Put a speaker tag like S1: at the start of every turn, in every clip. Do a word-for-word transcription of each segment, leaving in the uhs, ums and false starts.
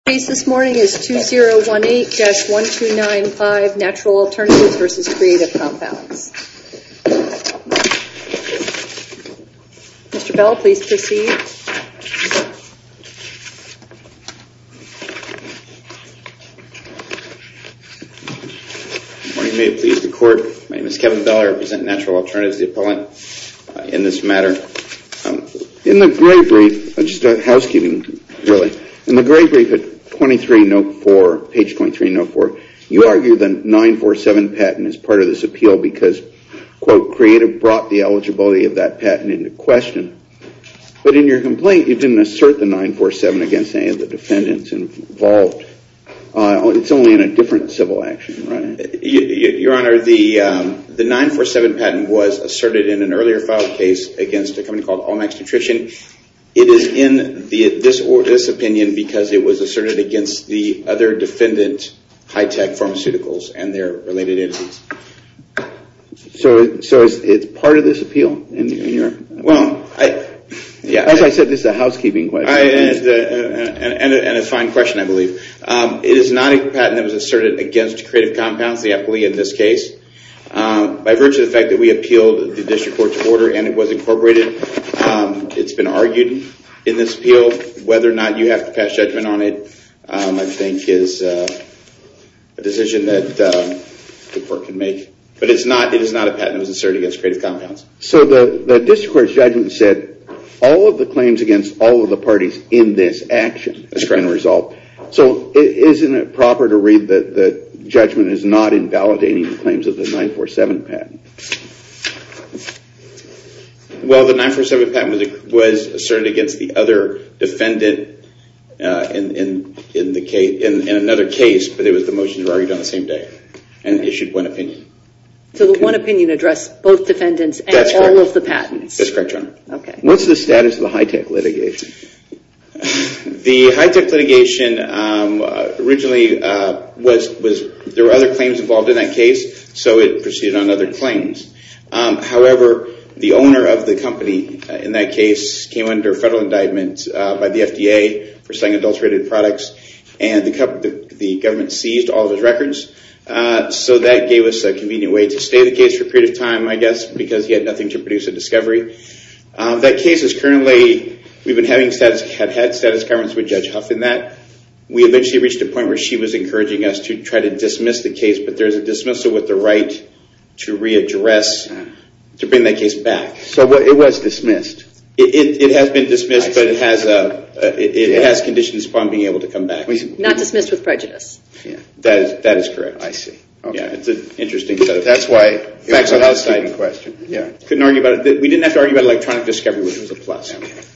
S1: Case this morning is two zero one eight dash one two nine five, Natural Alternatives versus Creative Compounds. Mister Bell, please proceed.
S2: Good morning. May it please the Court. My name is Kevin Bell. I represent Natural Alternatives, the appellant uh, in this matter. Um,
S3: in the gray brief, uh, just a housekeeping, really. In the gray brief at twenty-three note four, page twenty-three note four, you argue the nine forty-seven patent is part of this appeal because, quote, Creative brought the eligibility of that patent into question. But in your complaint, you didn't assert the nine forty-seven against any of the defendants involved. Uh, it's only in a different civil action, right?
S2: Your Honor, the um, the nine forty-seven patent was asserted in an earlier filed case against a company called Allmax Nutrition. It is in the, this, or, this opinion because it was asserted against the other defendant, High-Tech Pharmaceuticals, and their related entities.
S3: So, so it's, it's part of this appeal in, in your...
S2: Well, I... Yeah,
S3: As I, I said, this is a housekeeping question.
S2: I, and, uh, and, and, and a fine question, I believe. Um, it is not a patent that was asserted against Creative Compounds, the appellee in this case. Um, by virtue of the fact that we appealed the district court's order and it was incorporated, um, it's been argued in this appeal. Whether or not you have to pass judgment on it, um, I think is uh, a decision that um, the court can make. But it's not. It is not a patent that was asserted against Creative Compounds.
S3: So the, the district court's judgment said all of the claims against all of the parties in this action has been resolved. So isn't it proper to read that the judgment is not invalidating the claims of the nine forty-seven patent?
S2: Well, the nine forty-seven patent was, was asserted against the other defendant uh, in, in, in, the case, in, in another case, but it was the motions were argued on the same day and issued one opinion.
S1: So the okay. one opinion addressed both defendants and
S2: That's
S1: all
S2: correct.
S1: of the patents?
S2: That's correct, Your Honor.
S1: Okay.
S3: What's the status of the High-Tech litigation?
S2: The High-Tech litigation um, uh, originally uh, was, was, there were other claims involved in that case, so it proceeded on other claims. Um, however, the owner of the company uh, in that case came under federal indictment uh, by the F D A for selling adulterated products, and the, the, the government seized all of his records. Uh, so that gave us a convenient way to stay the case for a period of time, I guess, because he had nothing to produce a discovery. Uh, that case is currently, we've been having status, had had status conference with Judge Huff in that. We eventually reached a point where she was encouraging us to try to dismiss the case, but there's a dismissal with the right to readdress, to bring that case back.
S3: So what, it was dismissed?
S2: It, it, it has been dismissed, but it has a, uh, it, it yeah. has conditions upon being able to come back.
S1: Not dismissed with prejudice.
S3: Yeah.
S2: That is, that is correct.
S3: I see. Okay.
S2: Yeah, it's an interesting set of
S3: That's why it
S2: facts
S3: was a housekeeping question. Yeah.
S2: Couldn't argue about it. We didn't have to argue about electronic discovery, which was a plus.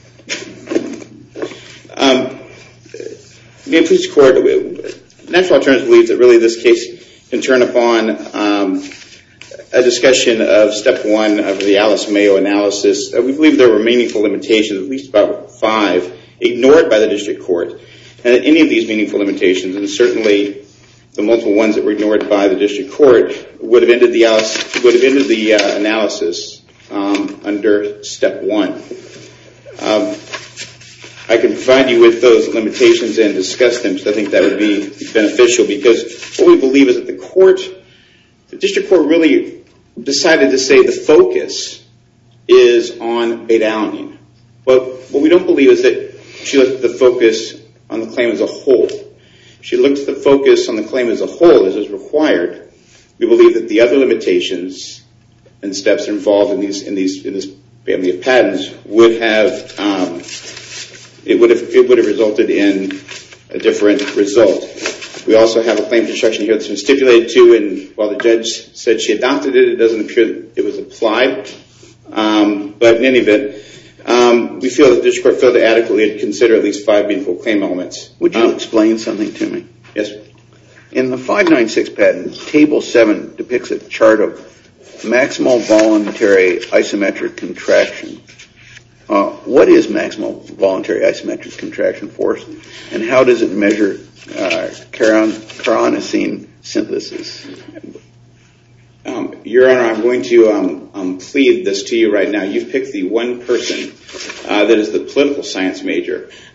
S2: um, may it please the Court, Natural Alternatives believes that really this case can turn upon um, a discussion of step one of the Alice Mayo analysis. Uh, we believe there were meaningful limitations, at least about five, ignored by the district court. And that any of these meaningful limitations, and certainly the multiple ones that were ignored by the district court, would have ended the Alice, would have ended the uh, analysis um, under step one. Um, I can provide you with those limitations and discuss them, because I think that would be beneficial. Because what we believe is that the court, the district court, really decided to say the focus is on beta-alanine. But what we don't believe is that she looked at the focus on the claim as a whole. She looked at the focus on the claim as a whole, as is required. We believe that the other limitations and steps involved in these in these in this family of patents would have um, it would have it would have resulted in a different result. We also have a claim construction here that's been stipulated to, and while the judge said she adopted it, it doesn't appear that it was applied. Um, but in any event, Um, we feel that the district court failed to adequately consider at least five meaningful claim elements.
S3: Would you
S2: um,
S3: explain something to me?
S2: Yes.
S3: In the five ninety-six patent, Table seven depicts a chart of maximal voluntary isometric contraction. Uh, what is maximal voluntary isometric contraction force, and how does it measure uh, carnosine synthesis?
S2: Um, Your Honor, I'm going to um, um, plead this to you right now. You've picked the one person uh, that is the political science major.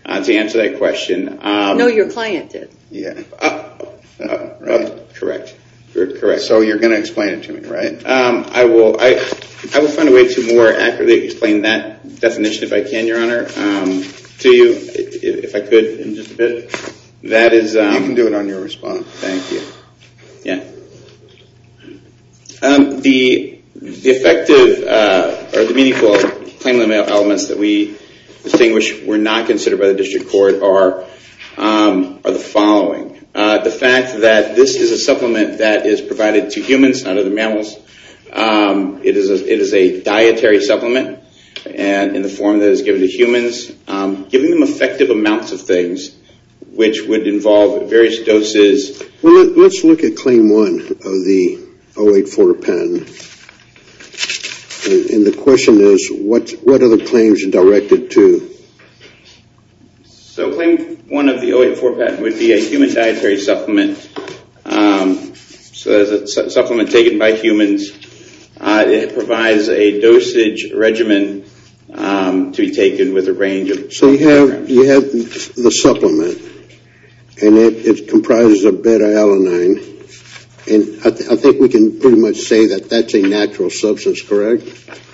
S2: uh, to answer that question. Um,
S1: No, your client did.
S3: Yeah.
S2: Uh, uh,
S3: Right.
S2: uh, correct. You're correct.
S3: So you're going to explain it to me, right?
S2: Um, I will. I I will find a way to more accurately explain that definition, if I can, Your Honor, um, to you, if, if I could, in just a bit. That is. Um,
S3: You can do it on your response.
S2: Thank you. Yeah. Um, the the effective uh, or the meaningful claim limit elements that we distinguish were not considered by the district court are um, are the following. Uh, the fact that this is a supplement that is provided to humans, not other mammals. Um, it is a, it is a dietary supplement, and in the form that is given to humans, um, giving them effective amounts of things, which would involve various doses.
S4: Well, let, let's look at Claim one of the oh eight four patent. And, and the question is, what what are the claims directed to?
S2: So claim one of the oh eight four patent would be a human dietary supplement. Um, so as a su- supplement taken by humans, uh, it provides a dosage regimen um, to be taken with a range of.
S4: So you have you have the supplement, and it, it comprises of beta-alanine, and I, th- I think we can pretty much say that that's a natural substance, correct?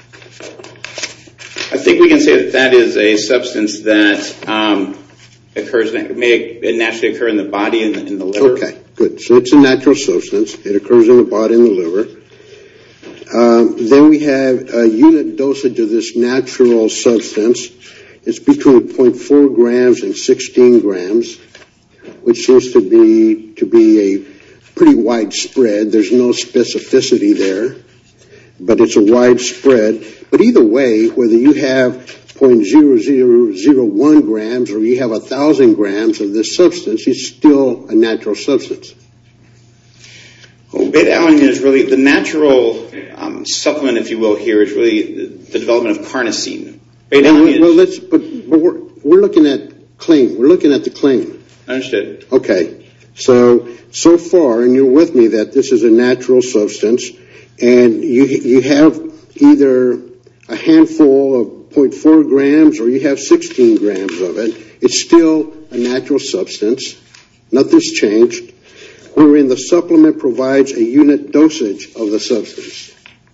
S2: I think we can say that that is a substance that um, occurs may naturally occur in the body and in, in the liver.
S4: Okay, good. So it's a natural substance. It occurs in the body and the liver. Um, then we have a unit dosage of this natural substance. It's between zero point four grams and sixteen grams, which seems to be to be a pretty widespread. There's no specificity there, but it's a widespread. But either way, whether you have zero point zero zero zero one grams or you have one thousand grams of this substance, it's still a natural substance.
S2: Well, beta-alanine is really the natural um, supplement, if you will. Here is really the, the development of carnosine. Beta-alanine.
S4: Well, let's. But, but we're we're looking at claim. We're looking at the claim.
S2: Understood.
S4: Okay. So so far, and you're with me that this is a natural substance, and you you have either a handful of zero point four grams or you have sixteen grams of it. It's still a natural substance. Nothing's changed. Wherein the supplement provides a unit dosage of the substance.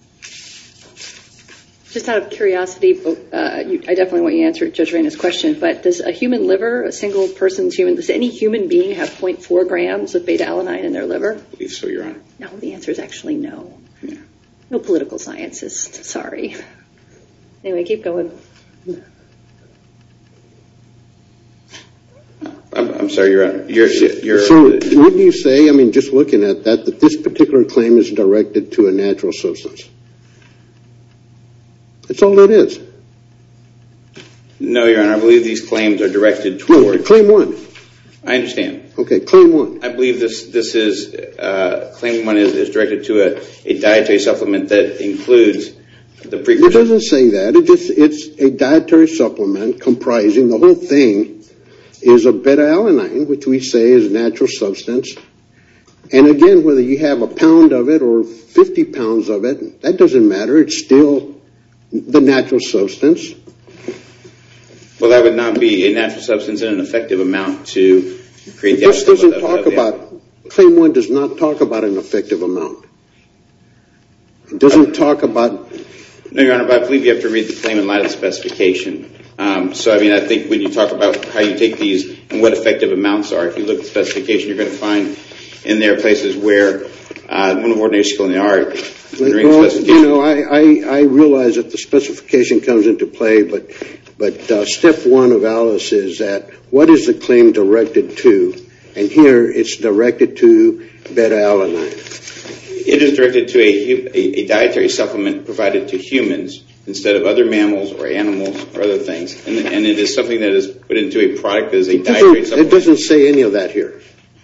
S1: Just out of curiosity, uh, you, I definitely want you to answer Judge Reyna's question, but does a human liver, a single person's human, does any human being have zero point four grams of beta-alanine in their liver?
S2: I believe so, Your Honor.
S1: No, the answer is actually no.
S2: Yeah.
S1: No political scientist, sorry. Anyway, keep going.
S2: I'm, I'm sorry, Your Honor. You're, you're,
S4: So wouldn't you say, I mean, just looking at that, that this particular claim is directed to a natural substance? That's all it is.
S2: No, Your Honor. I believe these claims are directed
S4: No,
S2: toward.
S4: claim one.
S2: I understand.
S4: Okay, claim one.
S2: I believe this this is uh, claim one is, is directed to a, a dietary supplement that includes the
S4: It
S2: precursor.
S4: doesn't say that. It just it's a dietary supplement comprising the whole thing is a beta-alanine, which we say is a natural substance. And again, whether you have a pound of it or fifty pounds of it, that doesn't matter. It's still the natural substance.
S2: Well, that would not be a natural substance in an effective amount to create the.
S4: This doesn't
S2: of-
S4: talk
S2: of the-
S4: about, claim one does not talk about an effective amount. It doesn't talk about,
S2: No, Your Honor, but I believe you have to read the claim in light of the specification. Um, so, I mean, I think when you talk about how you take these and what effective amounts are, if you look at the specification, you're going to find in there places where uh, one of ordinary skill in the art, when reading the
S4: well,
S2: specification.
S4: you know, I, I, I realize that the specification comes into play, but, but uh, step one of Alice is that what is the claim directed to? And here it's directed to beta-alanine.
S2: It is directed to a, hu- a, a dietary supplement provided to humans instead of other mammals or animals or other things. And, and it is something that is put into a product that is a
S4: It
S2: dietary
S4: doesn't,
S2: supplement.
S4: it doesn't say any of that here.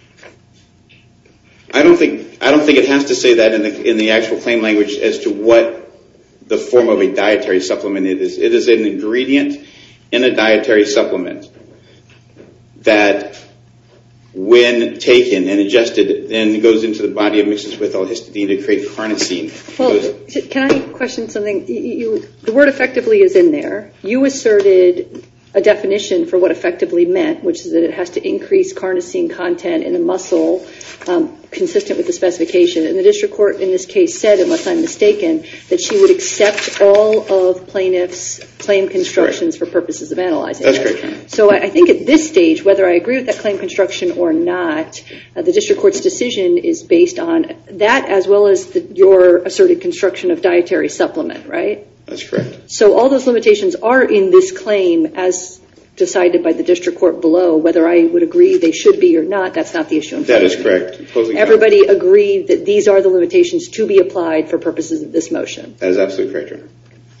S2: I don't think I don't think it has to say that in the in the actual claim language as to what the form of a dietary supplement it is. It is an ingredient in a dietary supplement that, when taken and ingested, then goes into the body and mixes with L-histidine to create carnosine.
S1: Well,
S2: Goes-
S1: can I question something? You, you, the word effectively is in there. You asserted a definition for what effectively meant, which is that it has to increase carnosine content in the muscle um, consistent with the specification. And the district court in this case said, unless I'm mistaken, that she would accept all of plaintiff's claim constructions for purposes of analyzing
S2: That's
S1: it.
S2: correct.
S1: So I, I think at this stage, whether I agree with that claim construction or not, uh, the district court's decision is based on that as well as the, your asserted construction of dietary supplement, right?
S2: That's correct.
S1: So all those limitations are in this claim as decided by the district court below. Whether I would agree they should be or not, that's not the issue. In
S2: That is correct. Closing
S1: Everybody comment. Agreed that these are the limitations to be applied for purposes of this motion.
S2: That is absolutely correct, Your Honor.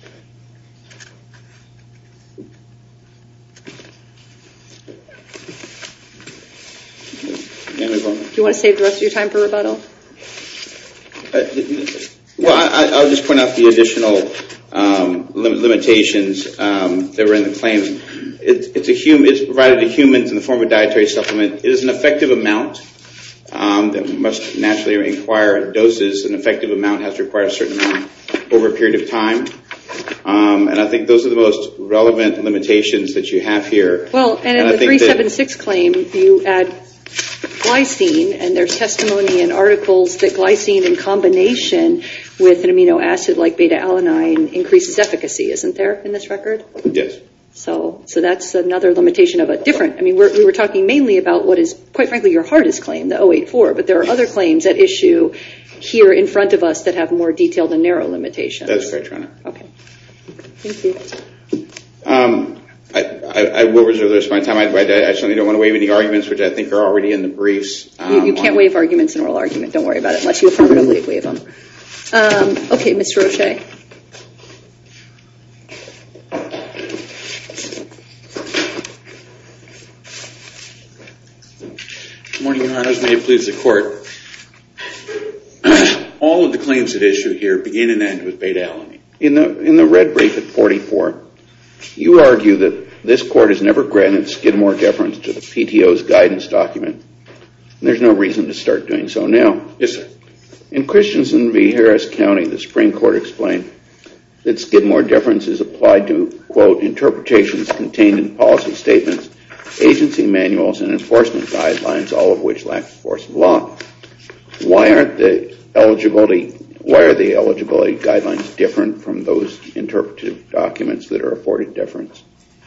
S1: Do you want to save the rest of your time for rebuttal?
S2: Uh, well, I, I'll just point out the additional um, lim- limitations um, that were in the claims. It, it's, a hum- it's provided to humans in the form of dietary supplement. It is an effective amount um, that must naturally require doses. An effective amount has to require a certain amount over a period of time. Um, and I think those are the most relevant limitations that you have here.
S1: Well, and in
S2: and
S1: the three seventy-six claim, you add glycine, and there's testimony in articles that glycine in combination with an amino acid like beta-alanine increases efficacy, isn't there, in this record?
S2: Yes.
S1: So so that's another limitation of a different, I mean, we're, we were talking mainly about what is, quite frankly, your hardest claim, the oh eight four, but there are other claims at issue here in front of us that have more detailed and narrow limitations.
S2: That's correct, Your Honor.
S1: Okay. Thank you.
S2: Um, I, I, I will reserve the rest of my time. I, I, I certainly don't want to waive any arguments, which I think are already in the briefs. Um,
S1: you, you can't
S2: on,
S1: waive arguments in oral argument. Don't worry about it, unless you affirmatively waive them. Um, okay, Mister Roche.
S5: Good morning, Your Honors. May it please the Court. All of the claims at issue here begin and end with beta-alanine.
S3: In the in the red brief at forty-four, you argue that this Court has never granted Skidmore deference to the P T O's guidance document. And there's no reason to start doing so now.
S5: Yes, sir.
S3: In Christensen v. Harris County, the Supreme Court explained that Skidmore deference is applied to, quote, interpretations contained in policy statements, agency manuals, and enforcement guidelines, all of which lack the force of law. Why aren't the eligibility, why are the eligibility guidelines different from those interpretive documents that are afforded deference?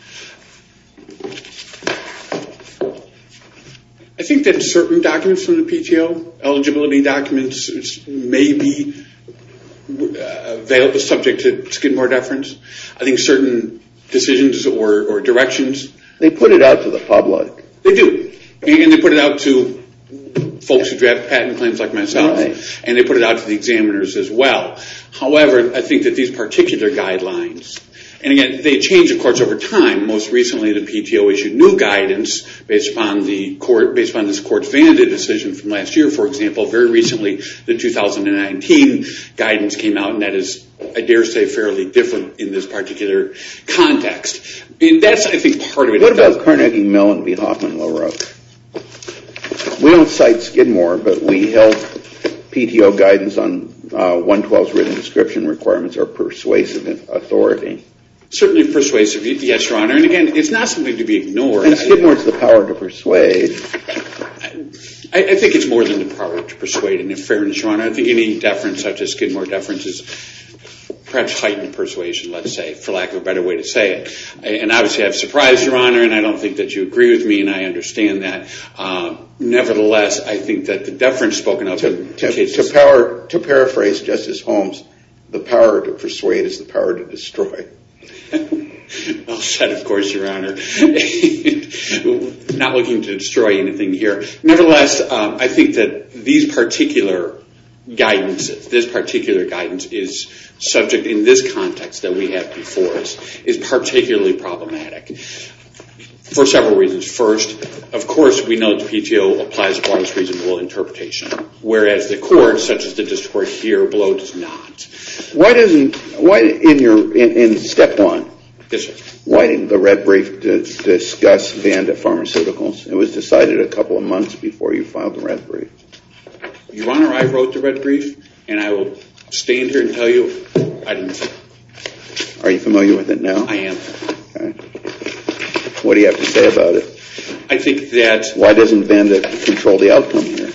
S5: I think that certain documents from the P T O, eligibility documents, may be uh, subject to Skidmore deference. I think certain decisions or, or directions.
S3: They put it out to the public.
S5: They do. And they put it out to folks who draft patent claims like myself. Right. And they put it out to the examiners as well. However, I think that these particular guidelines, and again, they change, of course, over time. Most recently, the P T O issued new guidance based upon the court, based upon this court's Vanda decision from last year, for example. Very recently, the two thousand nineteen guidance came out, and that is, I dare say, fairly different in this particular context. And that's, I think, part of it.
S3: What about Carnegie Mellon v. Hoffman-LaRoche? We don't cite Skidmore, but we held P T O guidance on uh, one twelve's written description requirements are persuasive authority.
S5: Certainly persuasive, yes, Your Honor. And again, it's not something to be ignored.
S3: And Skidmore's the power to persuade.
S5: I, I think it's more than the power to persuade, and in fairness, Your Honor, I think any deference such as Skidmore deference is perhaps heightened persuasion, let's say, for lack of a better way to say it. And obviously I've surprised Your Honor, and I don't think that you agree with me, and I understand that. Uh, nevertheless, I think that the deference spoken of
S3: to,
S5: in
S3: to,
S5: cases...
S3: To, power, to paraphrase Justice Holmes, the power to persuade is the power to destroy.
S5: Well said, of course, Your Honor. Not looking to destroy anything here. Nevertheless, um, I think that these particular guidance, this particular guidance is subject in this context that we have before us, is particularly problematic for several reasons. First, of course, we know the P T O applies the broadest reasonable interpretation, whereas the court, such as the district court here below, does not.
S3: Why doesn't, why in your, in, in step one,
S5: yes, sir.
S3: Why didn't the red brief d- discuss Vanda Pharmaceuticals? It was decided a couple of months before you filed the red brief.
S5: Your Honor, I wrote the red brief, and I will stand here and tell you I didn't.
S3: Are you familiar with it now?
S5: I am.
S3: Okay. What do you have to say about it?
S5: I think that...
S3: Why doesn't Vanda control the outcome here?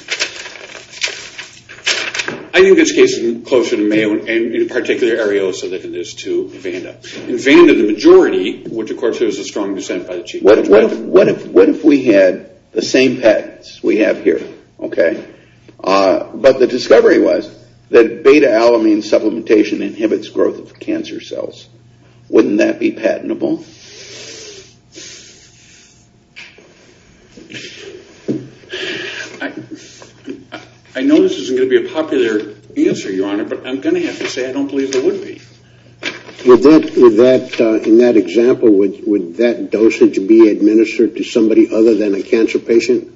S5: I think this case is closer to Mayo and in particular Ariosa than it is to Vanda. In Vanda, the majority, which of course there was a strong dissent by the Chief
S3: What,
S5: Judge.
S3: what, if, what, if, what if we had the same patents we have here, okay? Uh, but the discovery was that beta-alanine supplementation inhibits growth of cancer cells. Wouldn't that be patentable?
S5: I, I know this isn't going to be a popular answer, Your Honor, but I'm going to have to say I don't believe there would be.
S4: Would that, would that uh, in that example, would, would that dosage be administered to somebody other than a cancer patient?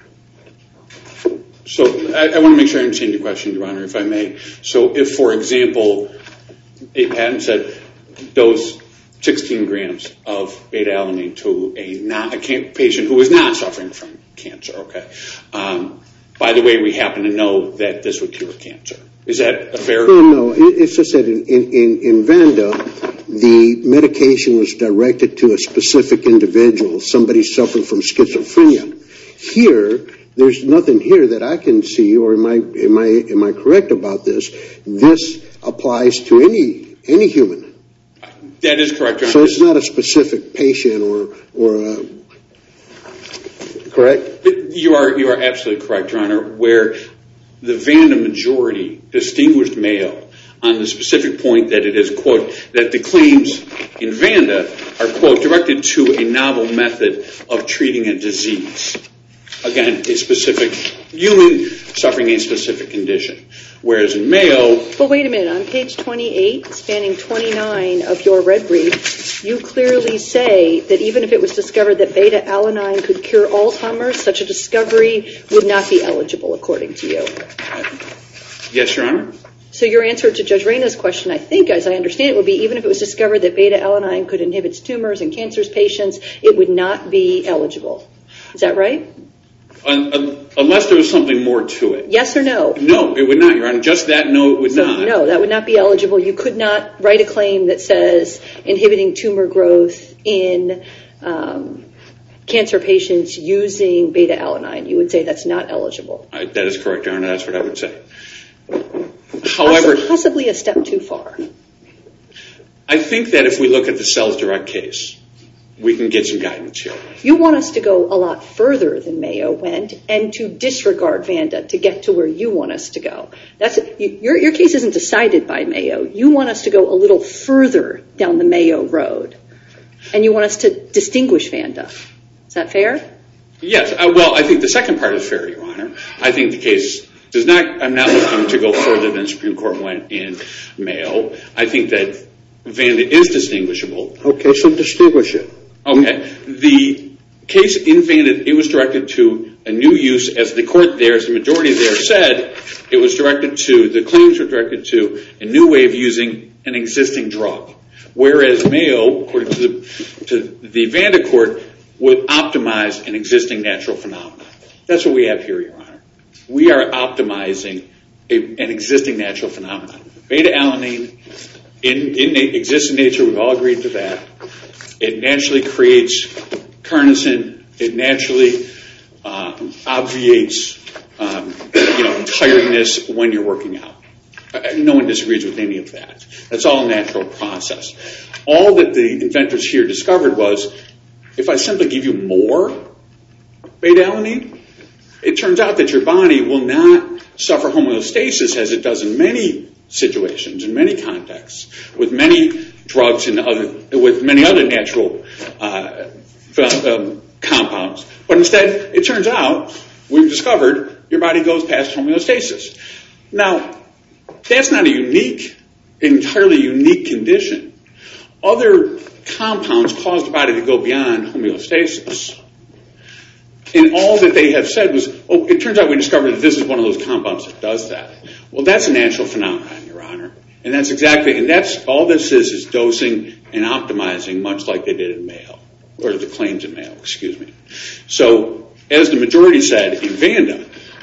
S5: So I, I want to make sure I understand your question, Your Honor, if I may. So if, for example, a patent said dose sixteen grams of beta-alanine to a, not, a can- patient who is not suffering from cancer, okay. Um, by the way, we happen to know that this would cure cancer. Is that a fair?
S4: No, no. It, it's just that in, in, in Vanda, the medication was directed to a specific individual, somebody suffering from schizophrenia. Here, there's nothing here that I can see, or am I, am I, am I correct about this? This applies to any, any human.
S5: That is correct, Your Honor.
S4: So it's not a specific patient or, or a, correct?
S5: You are, you are absolutely correct, Your Honor, where the Vanda majority distinguished Mayo on the specific point that it is, quote, that the claims in Vanda are, quote, directed to a novel method of treating a disease. Again, a specific human suffering a specific condition. Whereas in Mayo...
S1: But wait a minute. On page twenty-eight, spanning twenty-nine of your red brief, you clearly say that even if it was discovered that beta-alanine could cure Alzheimer's, such a discovery would not be eligible, according to you.
S5: Yes, Your Honor.
S1: So your answer to Judge Reyna's question, I think, as I understand it, would be even if it was discovered that beta-alanine could inhibit tumors in cancer patients, it would not be eligible. Is that right?
S5: Un- un- unless there was something more to it.
S1: Yes or no?
S5: No, it would not, Your Honor. Just that no, it would
S1: So,
S5: not.
S1: no, that would not be eligible. You could not write a claim that says inhibiting tumor growth in um, cancer patients using beta-alanine. You would say that's not eligible.
S5: I, that is correct, Your Honor. That's what I would say. However,
S1: possibly a step too far.
S5: I think that if we look at the Cells Direct case, we can get some guidance here.
S1: You want us to go a lot further than Mayo went and to disregard Vanda to get to where you want us to go. That's your, your case isn't decided by Mayo. You want us to go a little further down the Mayo road, and you want us to distinguish Vanda. Is that fair?
S5: Yes. Uh, well, I think the second part is fair, Your Honor. I think the case does not, I'm not looking to go further than the Supreme Court went in Mayo. I think that Vanda is distinguishable.
S4: Okay, so distinguish it.
S5: Okay. The case in Vanda, it was directed to a new use, as the court there, as the majority there said, it was directed to, the claims were directed to a new way of using an existing drug. Whereas Mayo, according to the, to the Vanda court, would optimize an existing natural phenomenon. That's what we have here, Your Honor. We are optimizing a, an existing natural phenomenon. Beta-alanine in, in exists in nature. We've all agreed to that. It naturally creates carnosine. It naturally uh, obviates um, you know, tiredness when you're working out. No one disagrees with any of that. That's all a natural process. All that the inventors here discovered was, if I simply give you more beta-alanine, it turns out that your body will not suffer homeostasis as it does in many situations, in many contexts, with many drugs and other, with many other natural uh, um, compounds. But instead, it turns out, we've discovered, your body goes past homeostasis. Now, that's not a unique, entirely unique condition. Other compounds cause the body to go beyond homeostasis. And all that they have said was, oh, it turns out we discovered that this is one of those compounds that does that. Well, that's a natural phenomenon, Your Honor. And that's exactly, and that's, all this is, is dosing and optimizing, much like they did in Mayo, or the claims in Mayo, excuse me. So, as the majority said in Vanda,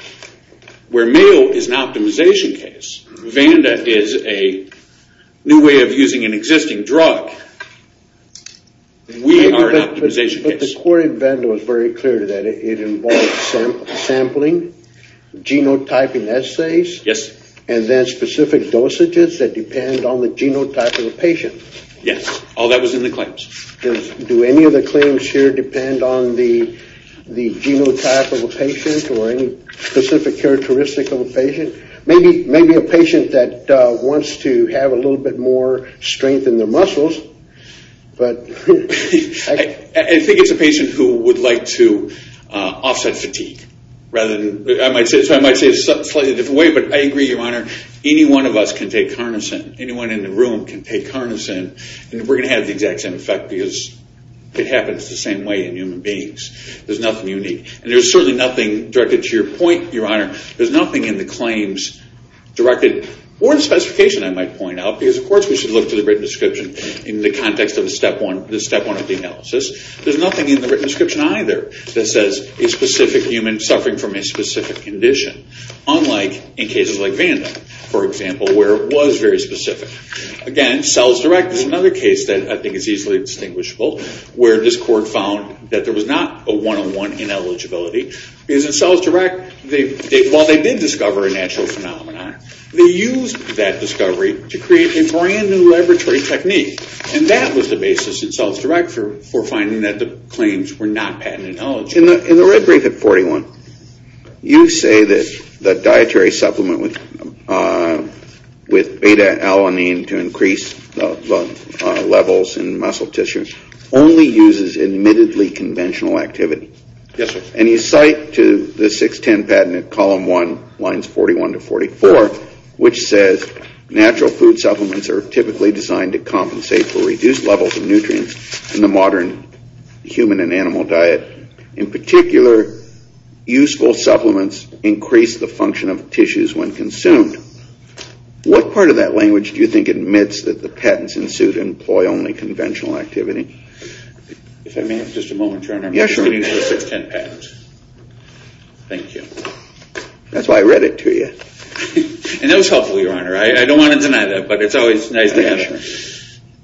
S5: where Mayo is an optimization case, Vanda is a new way of using an existing drug. We
S4: Maybe,
S5: are an
S4: but-
S5: optimization
S4: but, But
S5: case.
S4: the court in Vanda was very clear that it, it involved sam- sampling, genotyping assays,
S5: Yes,
S4: and then specific dosages that depend on the genotype of the patient.
S5: yes. All that was in the claims.
S4: Does, do any of the claims here depend on the the genotype of a patient or any specific characteristic of a patient? Maybe maybe a patient that uh, wants to have a little bit more strength in their muscles, but
S5: I, I think it's a patient who would like to uh, offset fatigue. Rather than, I might say, so I might say it a slightly different way, but I agree, Your Honor. Any one of us can take Carnosine. Anyone in the room can take Carnosine, and we're going to have the exact same effect because it happens the same way in human beings. There's nothing unique. And there's certainly nothing directed to your point, Your Honor. There's nothing in the claims directed, or the specification, I might point out, because of course we should look to the written description in the context of the step one, the step one of the analysis. There's nothing in the written description either that says a specific human suffering from a specific condition, unlike in cases like Vanda, for example, where it was very specific. Again, Cells Direct is another case that I think is easily distinguishable, where this court found that there was not a one-on-one ineligibility, because in Cells Direct, they, they, while they did discover a natural phenomenon, they used that discovery to create a brand new laboratory technique. And that was the basis in Cells Direct for, for finding that the claims were not patent eligible.
S3: In the, in the red brief at forty-one, you say that the dietary supplement with, uh, with beta-alanine to increase the, the uh, levels in muscle tissue only uses admittedly conventional activity.
S5: Yes, sir.
S3: And you cite to the six ten patent at column one, lines forty-one to forty-four, which says natural food supplements are typically designed to compensate for reduced levels of nutrients in the modern human and animal diet. In particular, useful supplements increase the function of tissues when consumed. What part of that language do you think admits that the patents in suit employ only conventional activity?
S5: If I may have just a moment, Your Honor. I'm
S3: Yeah,
S5: just
S3: sure.
S5: getting to the six ten patent. Thank you.
S3: That's why I read it to you.
S5: And that was helpful, Your Honor. I, I don't want to deny that, but it's always nice to
S3: Yeah,
S5: have
S3: sure.
S5: it.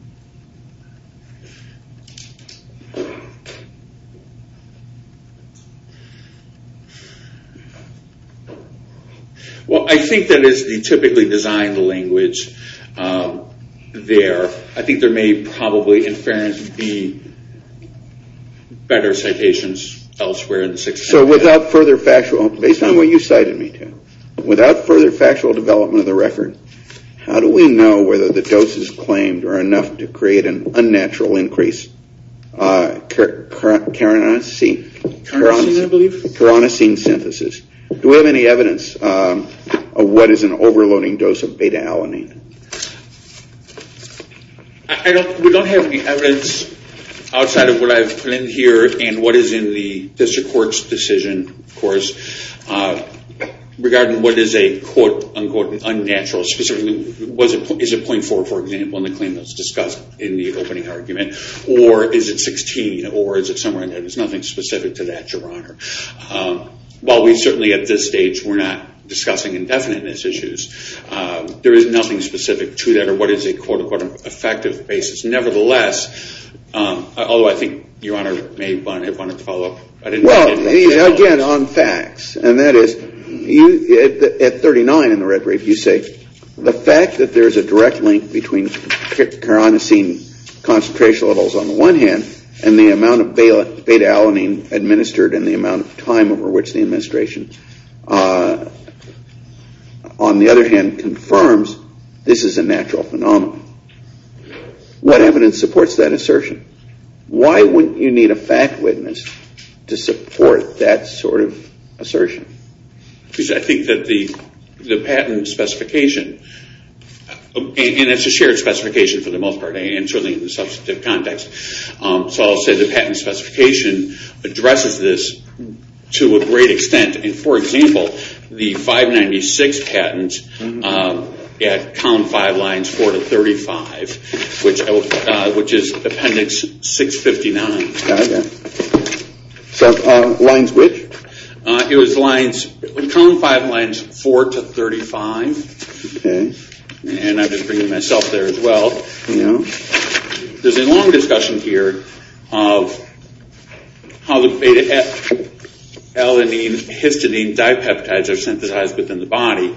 S5: Well, I think that is the typically designed language um, there. I think there may probably, in fairness, be better citations elsewhere in the six ten.
S3: So without further factual, based on what you cited me to, without further factual development of the record, how do we know whether the doses claimed are enough to create an unnatural increase? Uh, car- car- Carnosine,
S5: Carnosine, I believe.
S3: Carnosine synthesis. Do we have any evidence um, of what is an overloading dose of beta-alanine?
S5: I I don't. We don't have any evidence outside of what I've put in here and what is in the district court's decision, of course, uh, regarding what is a quote unquote unnatural. Specifically, was it is it point four, for example, in the claim that's discussed in the opening argument, or is it sixteen, or is it somewhere in there? There's nothing specific to that, Your Honor. Um, while we certainly at this stage we're not discussing indefiniteness issues, um, there is nothing specific to that or what is a quote unquote effective basis. Nevertheless, um, although I think Your Honor may want have wanted to follow up. I didn't.
S3: Well,
S5: I didn't
S3: again, on facts, and that is, you at, the, at thirty-nine in the red brief, you say the fact that there is a direct link between carnosine concentration levels on the one hand and the amount of beta, beta-alanine administered and the amount of time over which the administration, uh, on the other hand, confirms this is a natural phenomenon. What evidence supports that assertion? Why wouldn't you need a fact witness to support that sort of assertion?
S5: Because I think that the the patent specification, and, and it's a shared specification for the most part, and certainly in the substantive context. Um, so I'll say the patent specification addresses this to a great extent. And for example, the five ninety-six patent mm-hmm. um, at column five, lines four to thirty-five, which I will, uh, which is appendix six fifty-nine.
S3: Okay. So uh, lines which?
S5: Uh, it was lines, column five, lines four to thirty-five.
S3: Okay.
S5: And I'm just bringing myself there as well.
S3: Yeah.
S5: There's a long discussion here of how the beta-alanine histidine dipeptides are synthesized within the body,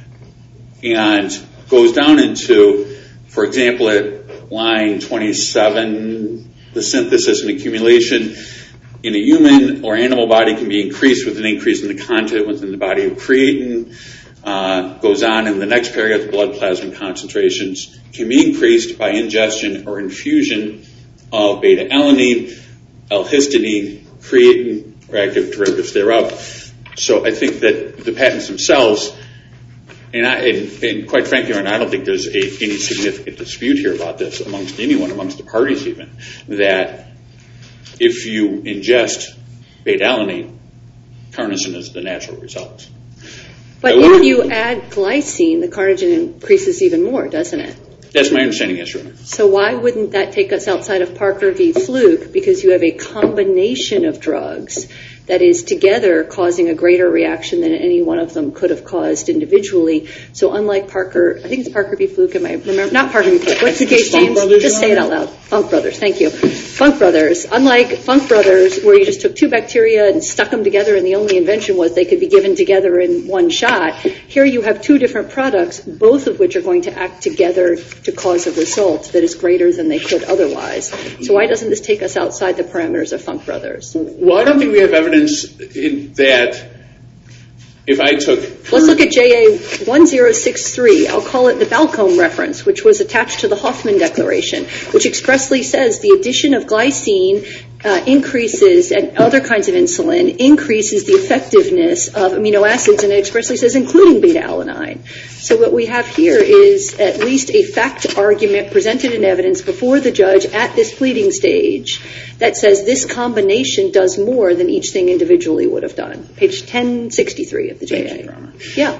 S5: and goes down into, for example, at line twenty-seven, the synthesis and accumulation in a human or animal body can be increased with an increase in the content within the body of creatine. Uh, goes on in the next paragraph, the blood plasma concentrations can be increased by ingestion or infusion of beta-alanine, L-histidine, creatine, or active derivatives thereof. So I think that the patents themselves, and, I, and, and quite frankly, and I don't think there's a, any significant dispute here about this amongst anyone, amongst the parties even, that if you ingest beta-alanine, carnosine is the natural result.
S1: But if you add glycine, the carnogen increases even more, doesn't it?
S5: That's my understanding, yes, Your Honor.
S1: So why wouldn't that take us outside of Parker v. Fluke? Because you have a combination of drugs that is together causing a greater reaction than any one of them could have caused individually. So unlike Parker, I think it's Parker v. Fluke, am I remember? Not Parker v. Fluke. What's the case, James?
S5: Brothers,
S1: just say it out loud. Funk Brothers, thank you. Funk Brothers. Unlike Funk Brothers, where you just took two bacteria and stuck them together and the only invention was they could be given together in one shot, here you have two different products, both of which are going to act together to cause a result that is greater than they could otherwise. So why doesn't this take us outside the parameters of Funk Brothers?
S5: Well, I don't think we have evidence in that if I took...
S1: Let's look at J A one zero six three. I'll call it the Balcombe reference, which was attached to the Hoffman Declaration, which expressly says the addition of glycine uh, increases, and other kinds of insulin, increases the effectiveness of amino acids, and it expressly says including beta-alanine. So what we have here is at least a fact argument presented in evidence before the judge at this pleading stage that says this combination does more than each thing individually would have done. Page ten sixty-three of the J A.
S5: Thank you, Your Honor.
S1: Yeah.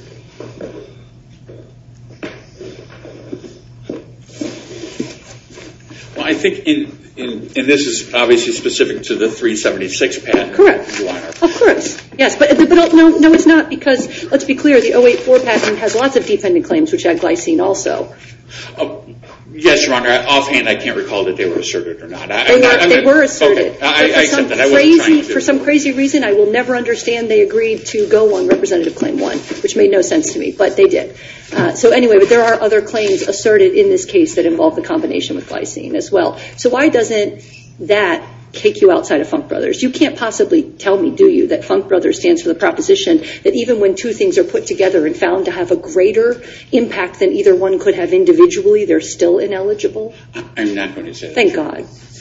S5: Well, I think in, in, and this is obviously specific to the three seventy-six patent.
S1: Correct.
S5: Your Honor.
S1: Of course. Yes, but, but no, no, it's not, because let's be clear, the oh eight four patent has lots of dependent claims which add glycine also.
S5: Uh, yes, Your Honor. Offhand, I can't recall that they were asserted or not. I,
S1: They were,
S5: I,
S1: they were asserted.
S5: Okay. I, I
S1: for
S5: accept
S1: some
S5: that. I wasn't trying
S1: crazy,
S5: to.
S1: for some crazy reason, I will never understand they agreed to go on representative claim one, which made no sense to me, but they did. Uh, so anyway, but there are other claims asserted in this case that involve the combination with glycine as well. So why doesn't that take you outside of Funk Brothers? You can't possibly tell me, do you, that Funk Brothers stands for the proposition that even when two things are put together and found to have a greater impact than either one could have individually, they're still ineligible?
S5: I'm not going to say that.
S1: Thank God.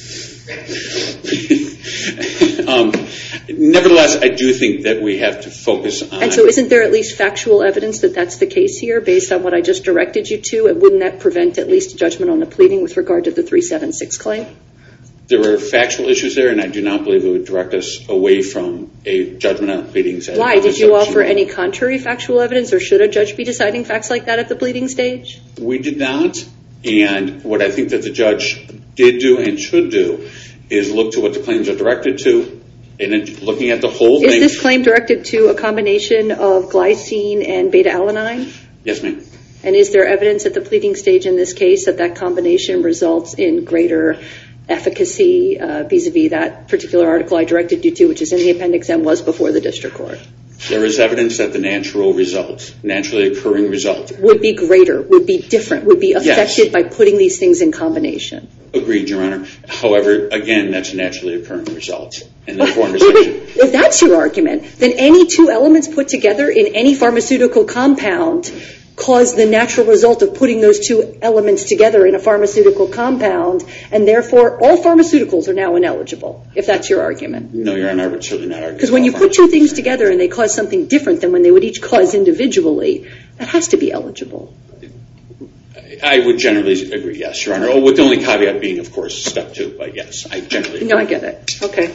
S5: um, nevertheless, I do think that we have to focus on...
S1: And so isn't there at least factual evidence that that's the case here based on what I just directed you to? And wouldn't that prevent at least a judgment on the pleading with regard to the three seventy-six claim?
S5: There were factual issues there, and I do not believe it would direct us away from a judgment on the pleadings.
S1: Why? Did you offer any contrary factual evidence, or should a judge be deciding facts like that at the pleading stage?
S5: We did not, and what I think that the judge did do and should do is look to what the claims are directed to, and looking at the whole thing.
S1: Is this claim directed to a combination of glycine and beta-alanine?
S5: Yes, ma'am.
S1: And is there evidence at the pleading stage in this case that that combination results in greater efficacy uh, vis-a-vis that particular article I directed you to, which is in the appendix and was before the district court?
S5: There is evidence that the natural result, naturally occurring result,
S1: would be greater, would be different, would be affected
S5: Yes.
S1: by putting these things in combination.
S5: Agreed, Your Honor. However, again, that's a naturally occurring result. And therefore, under section...
S1: If that's your argument, then any two elements put together in any pharmaceutical compound cause the natural result of putting those two elements together in a pharmaceutical compound, and therefore all pharmaceuticals are now ineligible, if that's your argument.
S5: No, Your Honor, I would certainly not argue.
S1: Because when you put two things together and they cause something different than when they would each cause individually, that has to be eligible.
S5: I would generally agree, yes, Your Honor. Oh, with the only caveat being, of course, step two. But yes, I generally agree.
S1: No, I get it. Okay.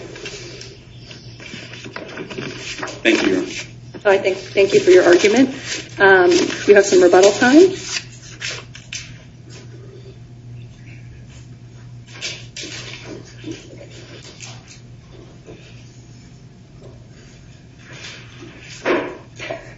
S5: Thank you, Your Honor.
S1: I think, thank you for your argument. Um, you have some rebuttal time.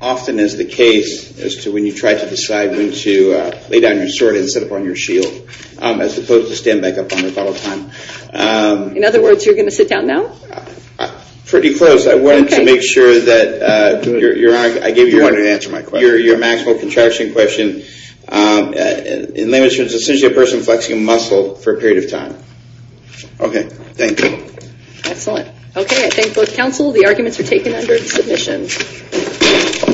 S2: often is the case as to when you try to decide when to uh, lay down your sword and sit up on your shield, um, as opposed to stand back up on rebuttal time. Um,
S1: In other words, you're going to sit down now?
S2: uh, pretty close. I wanted
S1: Okay.
S2: to make sure that uh, your, your Honor, I gave you,
S3: You
S2: your,
S3: wanted to answer my question.
S2: your, your maximal contraction question. Um, uh, in layman's terms, it's essentially a person flexing a muscle for a period of time.
S3: Okay, thank you.
S1: Excellent. Okay, I thank both counsel. The arguments are taken under submission.